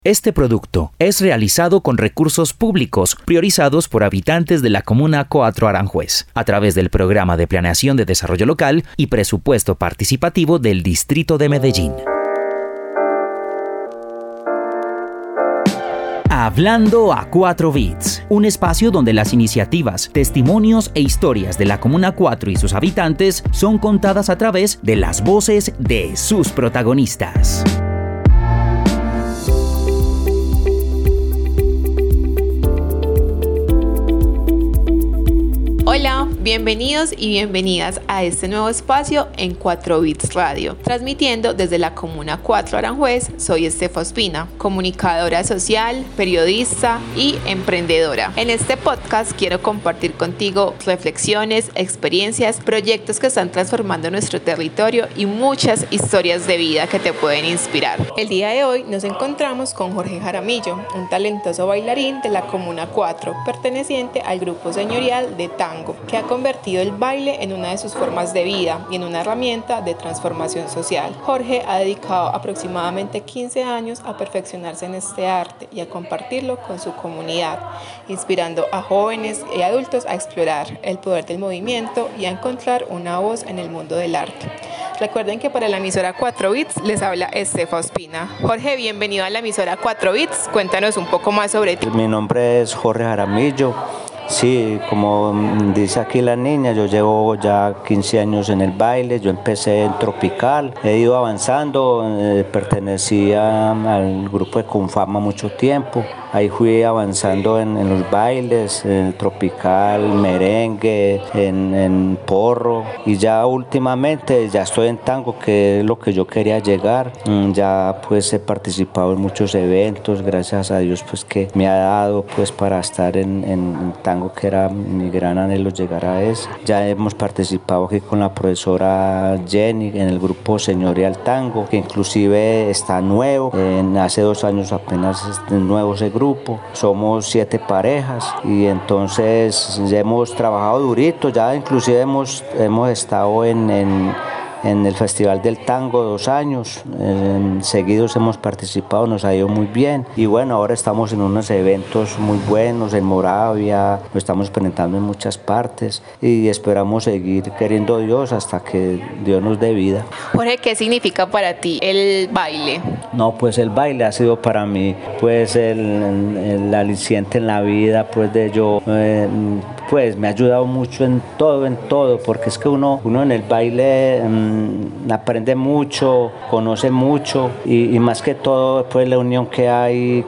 Este producto es realizado con recursos públicos priorizados por habitantes de la Comuna 4 Aranjuez, a través del Programa de Planeación de Desarrollo Local y Presupuesto Participativo del Distrito de Medellín. Hablando a 4 Bits, un espacio donde las iniciativas, testimonios e historias de la Comuna 4 y sus habitantes son contadas a través de las voces de sus protagonistas. Hola, bienvenidos y bienvenidas a este nuevo espacio en 4 Bits Radio. Transmitiendo desde la Comuna 4 Aranjuez, soy Estefa Ospina, comunicadora social, periodista y emprendedora. En este podcast quiero compartir contigo reflexiones, experiencias, proyectos que están transformando nuestro territorio y muchas historias de vida que te pueden inspirar. El día de hoy nos encontramos con Jorge Jaramillo, un talentoso bailarín de la Comuna 4, perteneciente al grupo señorial de tango, que ha convertido el baile en una de sus formas de vida y en una herramienta de transformación social. Jorge ha dedicado aproximadamente 15 años a perfeccionarse en este arte y a compartirlo con su comunidad, inspirando a jóvenes y adultos a explorar el poder del movimiento y a encontrar una voz en el mundo del arte. Recuerden que para la emisora 4 Bits les habla Estefa Ospina. Jorge, bienvenido a la emisora 4 Bits. Cuéntanos un poco más sobre ti. Mi nombre es Jorge Jaramillo. Sí, como dice aquí la niña, yo llevo ya 15 años en el baile. Yo empecé en Tropical, he ido avanzando, pertenecía al grupo de Confama mucho tiempo. Ahí fui avanzando en los bailes, en Tropical, merengue, en porro, y ya últimamente ya estoy en tango, que es lo que yo quería llegar. Ya pues he participado en muchos eventos, gracias a Dios pues que me ha dado pues para estar en tango, que era mi gran anhelo llegar a eso. Ya hemos participado aquí con la profesora Jenny en el grupo Señorial Tango, que inclusive está nuevo, hace 2 años apenas es nuevo ese grupo. Somos 7 parejas y entonces ya hemos trabajado durito, ya inclusive hemos estado en el Festival del Tango 2 años, seguidos hemos participado, nos ha ido muy bien, y bueno, ahora estamos en unos eventos muy buenos en Moravia, nos estamos presentando en muchas partes y esperamos seguir queriendo Dios hasta que Dios nos dé vida. Jorge, ¿qué significa para ti el baile? No, pues el baile ha sido para mí pues el aliciente en la vida, pues de yo pues me ha ayudado mucho en todo, porque es que uno en el baile aprende mucho, conoce mucho, y más que todo pues la unión que hay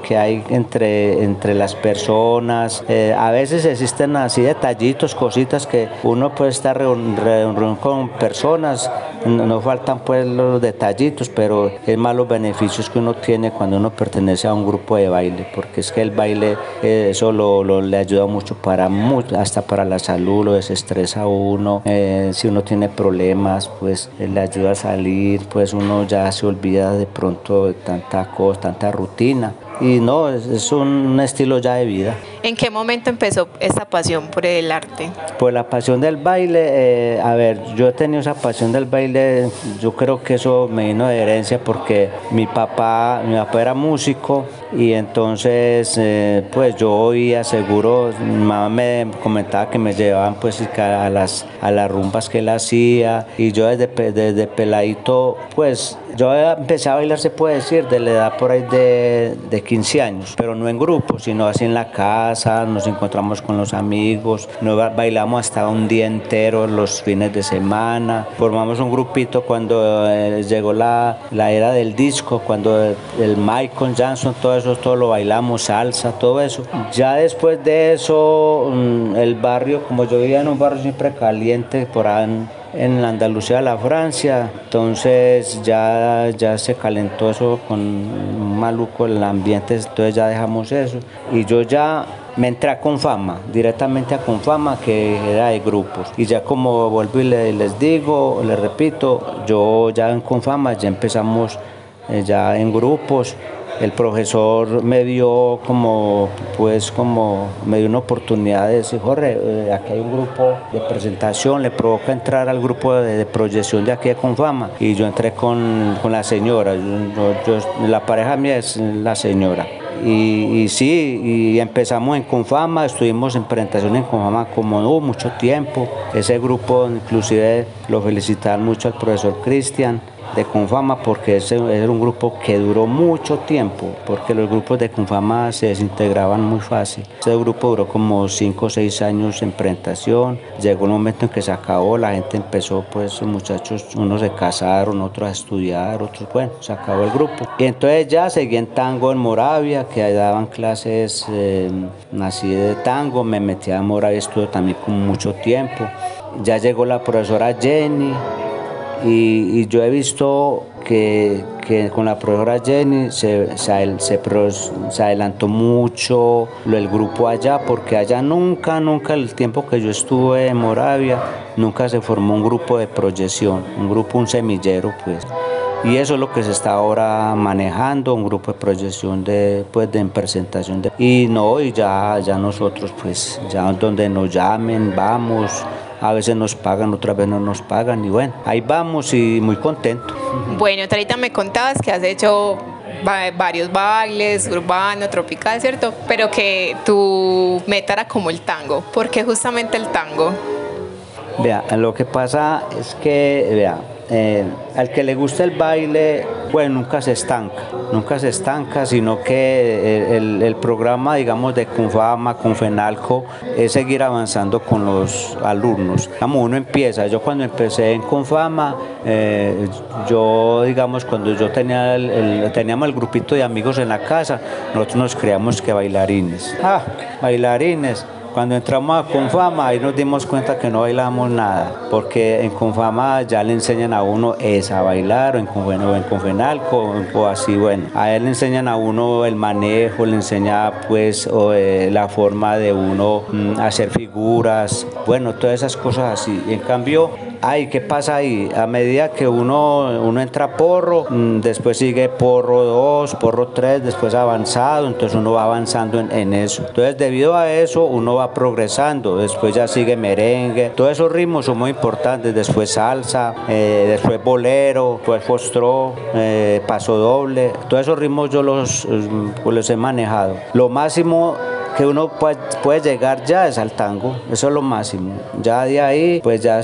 entre las personas. A veces existen así detallitos, cositas que uno puede estar reunión con personas, no faltan pues los detallitos, pero es más los beneficios que uno tiene cuando uno pertenece a un grupo de baile, porque es que el baile eso le ayuda mucho hasta para la salud, lo desestresa a uno. Si uno tiene problemas pues le ayuda a salir, pues uno ya se olvida de pronto de tanta cosa, tanta rutina, y no, es un estilo ya de vida. ¿En qué momento empezó esta pasión por el arte? Pues la pasión del baile, yo he tenido esa pasión del baile, yo creo que eso me vino de herencia, porque mi papá era músico, y entonces pues yo oía seguro, mi mamá me comentaba que me llevaban pues a las rumbas que él hacía, y yo desde peladito pues yo empecé a bailar, se puede decir, de la edad por ahí de 15 años, pero no en grupo, sino así en la casa, nos encontramos con los amigos, nos bailamos hasta un día entero los fines de semana, formamos un grupito cuando llegó la era del disco, cuando el Michael Jackson, todo lo bailamos, salsa, todo eso. Ya después de eso, el barrio, como yo vivía en un barrio siempre caliente, por ahí en Andalucía, la Francia, entonces ya se calentó eso con un maluco el ambiente, entonces ya dejamos eso, y yo ya me entré a Confama, directamente a Confama, que era de grupos, y ya como vuelvo y les repito, yo ya en Confama ya empezamos ya en grupos, el profesor me dio me dio una oportunidad de decir, Jorge, aquí hay un grupo de presentación, le provoca entrar al grupo de proyección de aquí de Confama, y yo entré con la señora, la pareja mía es la señora. Y sí, y empezamos en Confama, estuvimos en presentación en Confama como mucho tiempo. Ese grupo, inclusive lo felicitan mucho al profesor Cristian de Confama, porque ese era un grupo que duró mucho tiempo, porque los grupos de Confama se desintegraban muy fácil. Ese grupo duró como 5 o 6 años en presentación, llegó un momento en que se acabó, la gente empezó, pues los muchachos, unos se casaron, otros a estudiar, otros, bueno, se acabó el grupo. Y entonces ya seguí en tango en Moravia, que ahí daban clases así de tango, me metí a Moravia, estuve también con mucho tiempo. Ya llegó la profesora Jenny, y yo he visto que con la profesora Jenny se adelantó mucho el grupo allá, porque allá nunca, el tiempo que yo estuve en Moravia, nunca se formó un grupo de proyección, un semillero, pues. Y eso es lo que se está ahora manejando, un grupo de proyección de presentación. Y ya nosotros, pues, ya donde nos llamen, vamos. A veces nos pagan, otras veces no nos pagan, y bueno, ahí vamos y muy contento. Bueno, ahorita me contabas que has hecho varios bailes, urbano, tropical, ¿cierto? Pero que tu meta era como el tango. ¿Por qué justamente el tango? Vea, lo que pasa es que, al que le gusta el baile, bueno, nunca se estanca, sino que el programa, digamos, de Confama, Confenalco, es seguir avanzando con los alumnos. Uno empieza, yo cuando empecé en Confama, digamos, cuando yo teníamos el grupito de amigos en la casa, nosotros nos creíamos que bailarines. Bailarines. Cuando entramos a Confama, ahí nos dimos cuenta que no bailamos nada, porque en Confama ya le enseñan a uno a bailar, o en Confenalco, o así, bueno. A él le enseñan a uno el manejo, le enseña pues la forma de uno hacer figuras, bueno, todas esas cosas así. Y en cambio, ¿qué pasa ahí? A medida que uno entra porro, después sigue porro 2, porro 3, después avanzado, entonces uno va avanzando en eso. Entonces, debido a eso, uno va progresando, después ya sigue merengue, todos esos ritmos son muy importantes, después salsa, después bolero, después foxtrot, paso doble, todos esos ritmos yo los he manejado. Lo máximo que uno puede llegar ya es al tango, eso es lo máximo. Ya de ahí, pues ya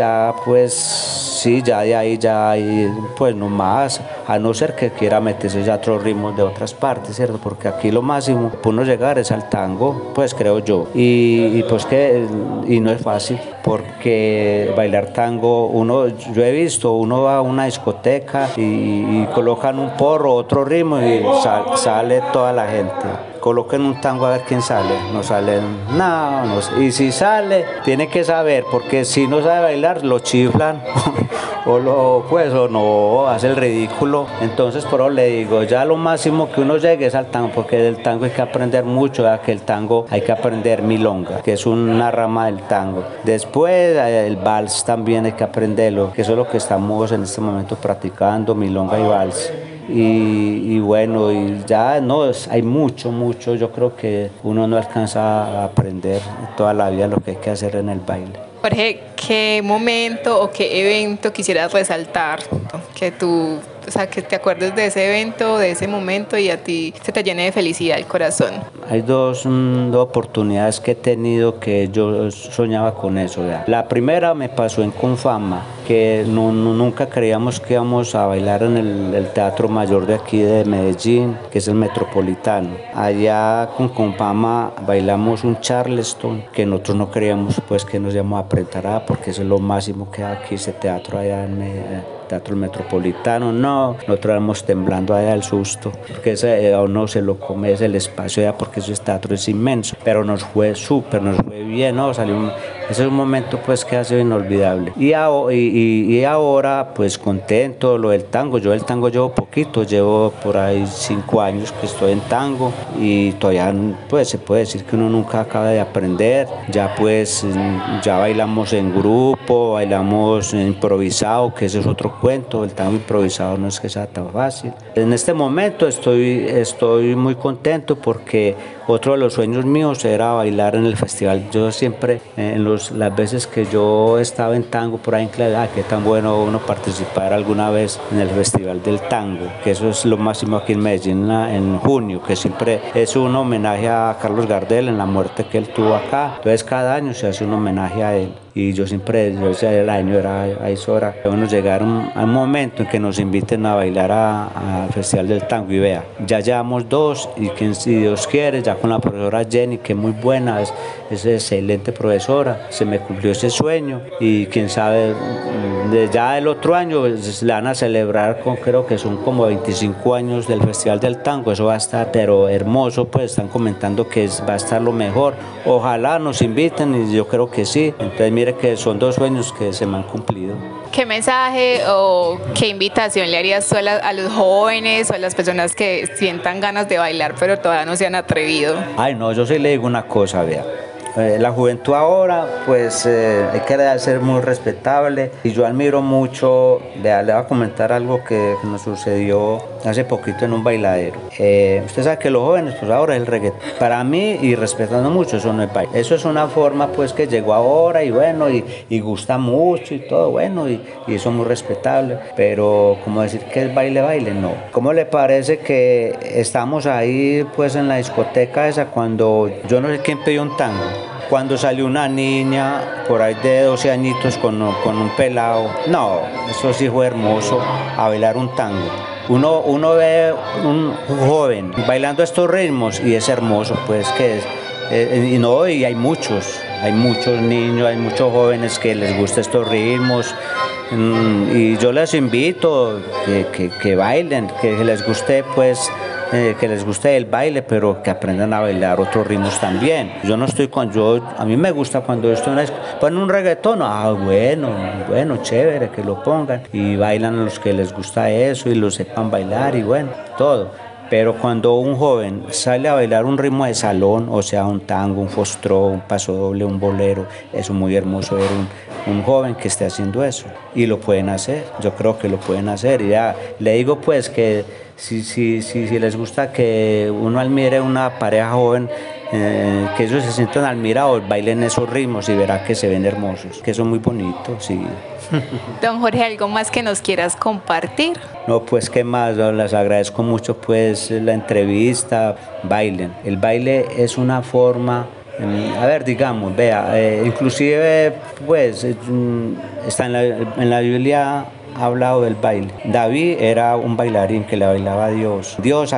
de ahí pues no más, a no ser que quiera meterse ya otros ritmos de otras partes, ¿cierto? Porque aquí lo máximo para uno llegar es al tango, pues creo yo. Y no es fácil, porque bailar tango, yo he visto, uno va a una discoteca y colocan un porro, otro ritmo y sale toda la gente. Coloquen un tango a ver quién sale, no sale, no, y si sale, tiene que saber, porque si no sabe bailar, lo chiflan o no, hace el ridículo. Entonces, por eso le digo, ya lo máximo que uno llegue es al tango, porque del tango hay que aprender mucho, que el tango hay que aprender milonga, que es una rama del tango. Después, el vals también hay que aprenderlo, que eso es lo que estamos en este momento practicando, milonga y vals. Y bueno, y ya hay mucho, yo creo que uno no alcanza a aprender toda la vida lo que hay que hacer en el baile. Jorge, ¿qué momento o qué evento quisieras resaltar? Que te acuerdes de ese evento, de ese momento, y a ti se te llene de felicidad el corazón. Hay dos oportunidades que he tenido que yo soñaba con eso. ¿Verdad? La primera me pasó en Confama, que nunca creíamos que íbamos a bailar en el Teatro Mayor de aquí de Medellín, que es el Metropolitano. Allá con Confama bailamos un Charleston, que nosotros no creíamos pues que nos íbamos a preparar, porque eso es lo máximo que hay aquí, ese teatro allá en Teatro Metropolitano. Nosotros éramos temblando allá del susto, porque a uno se lo come el espacio allá, porque ese teatro es inmenso, pero nos fue súper, nos fue bien, Ese es un momento pues que ha sido inolvidable. Y ahora pues contento, lo del tango. Yo del tango llevo poquito, llevo por ahí 5 años que estoy en tango y todavía pues se puede decir que uno nunca acaba de aprender. Ya pues ya bailamos en grupo, bailamos improvisado, que ese es otro cuento. El tango improvisado no es que sea tan fácil. En este momento estoy muy contento porque otro de los sueños míos era bailar en el festival. Yo siempre, las veces que yo estaba en tango por ahí en clase, qué tan bueno uno participar alguna vez en el Festival del Tango, que eso es lo máximo aquí en Medellín en junio, que siempre es un homenaje a Carlos Gardel en la muerte que él tuvo acá. Entonces cada año se hace un homenaje a él. Y yo siempre, el año era hora de bueno, llegar a un momento en que nos inviten a bailar al Festival del Tango y vea, ya llevamos 2 y si Dios quiere, ya con la profesora Jenny, que es muy buena, es excelente profesora, se me cumplió ese sueño y quién sabe, ya el otro año pues, le van a celebrar creo que son como 25 años del Festival del Tango, eso va a estar pero hermoso, pues están comentando que va a estar lo mejor, ojalá nos inviten y yo creo que sí, entonces mire que son 2 sueños que se me han cumplido. ¿Qué mensaje o qué invitación le harías tú a los jóvenes o a las personas que sientan ganas de bailar pero todavía no se han atrevido? Ay no, yo sí le digo una cosa, vea. La juventud ahora, pues hay que ser muy respetable y yo admiro mucho, le voy a comentar algo que nos sucedió hace poquito en un bailadero. Usted sabe que los jóvenes, pues ahora es el reggaetón. Para mí, y respetando mucho, eso no es baile. Eso es una forma pues que llegó ahora y bueno, y gusta mucho y todo, bueno, y eso es muy respetable. Pero como decir que es baile, no. ¿Cómo le parece que estamos ahí pues en la discoteca esa cuando yo no sé quién pidió un tango? Cuando salió una niña por ahí de 12 añitos con un pelado, no, eso sí fue hermoso, a bailar un tango. Uno ve un joven bailando estos ritmos y es hermoso, pues que es, y hay muchos niños, hay muchos jóvenes que les gustan estos ritmos y yo les invito que bailen, que les guste pues que les guste el baile, pero que aprendan a bailar otros ritmos también. A mí me gusta cuando esto ponen un reggaetón, bueno, chévere, que lo pongan y bailan los que les gusta eso y lo sepan bailar y bueno, todo. Pero cuando un joven sale a bailar un ritmo de salón, o sea, un tango, un foxtrot, un pasodoble, un bolero, es muy hermoso ver un joven que esté haciendo eso. Y lo pueden hacer, yo creo que lo pueden hacer. Y ya le digo pues que si les gusta que uno admire una pareja joven, que ellos se sientan admirados, bailen esos ritmos y verá que se ven hermosos, que son muy bonitos, sí. Don Jorge, ¿algo más que nos quieras compartir? No, pues qué más, les agradezco mucho pues la entrevista, bailen. El baile es una forma, a ver, digamos, vea, inclusive pues está en la Biblia ha hablado del baile. David era un bailarín que le bailaba a Dios. Dios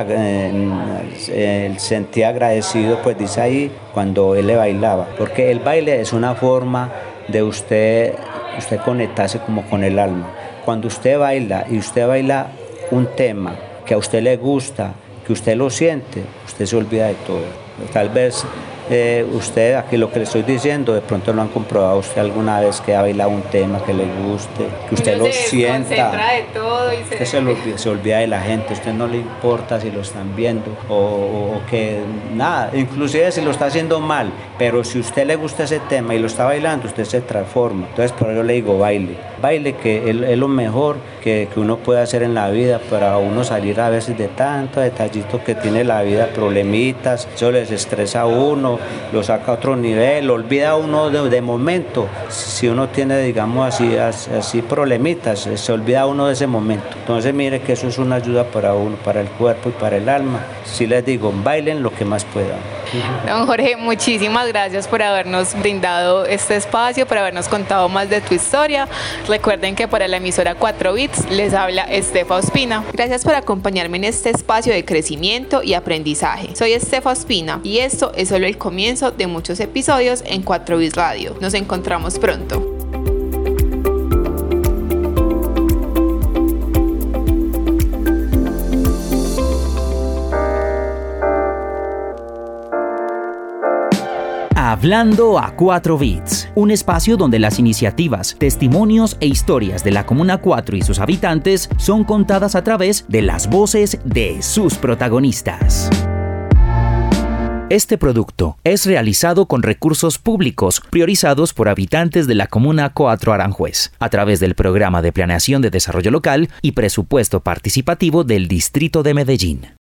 sentía agradecido, pues dice ahí, cuando él le bailaba, porque el baile es una forma de usted conectarse como con el alma. Cuando usted baila y usted baila un tema que a usted le gusta, que usted lo siente, usted se olvida de todo. Tal vez usted, aquí lo que le estoy diciendo, de pronto lo han comprobado usted alguna vez que ha bailado un tema que le guste, que usted lo sienta. De todo y usted se olvida de la gente, a usted no le importa si lo están viendo o que nada, inclusive si lo está haciendo mal, pero si a usted le gusta ese tema y lo está bailando, usted se transforma. Entonces por eso le digo baile que es lo mejor que uno puede hacer en la vida para uno salir a veces de tantos detallitos que tiene la vida, problemitas, eso les estresa a uno, lo saca a otro nivel, lo olvida uno de momento. Si uno tiene, digamos así problemitas, se olvida uno de ese momento. Entonces mire que eso es una ayuda para uno, para el cuerpo y para el alma. Si les digo, bailen lo que más puedan. Don Jorge, muchísimas gracias por habernos brindado este espacio, por habernos contado más de tu historia. Recuerden que para la emisora 4 Bits les habla Estefa Ospina. Gracias por acompañarme en este espacio de crecimiento y aprendizaje. Soy Estefa Ospina y esto es solo el comienzo de muchos episodios en 4 Bits Radio. Nos encontramos pronto. Hablando a 4 Bits, un espacio donde las iniciativas, testimonios e historias de la Comuna 4 y sus habitantes son contadas a través de las voces de sus protagonistas. Este producto es realizado con recursos públicos priorizados por habitantes de la Comuna 4 Aranjuez, a través del Programa de Planeación de Desarrollo Local y Presupuesto Participativo del Distrito de Medellín.